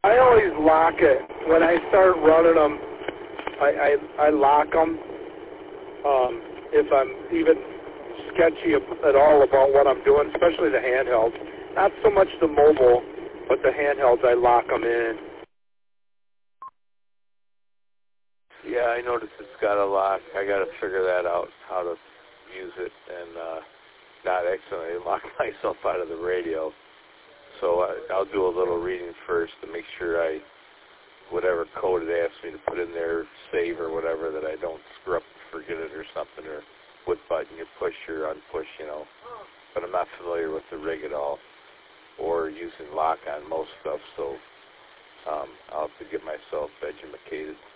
I always lock it. When I start running them, I lock them. If I'm even sketchy at all about what I'm doing, especially the handhelds. Not so much the mobile, but the handhelds, I lock them in. Yeah, I noticed it's got a lock. I got to figure that out, how to use it and not accidentally lock myself out of the radio. So I'll do a little reading first to make sure whatever code it asks me to put in there, save or whatever, that I don't screw up and forget it or something, or what button you push or unpush, But I'm not familiar with the rig at all, or using lock on most stuff, so I'll have to get myself educated.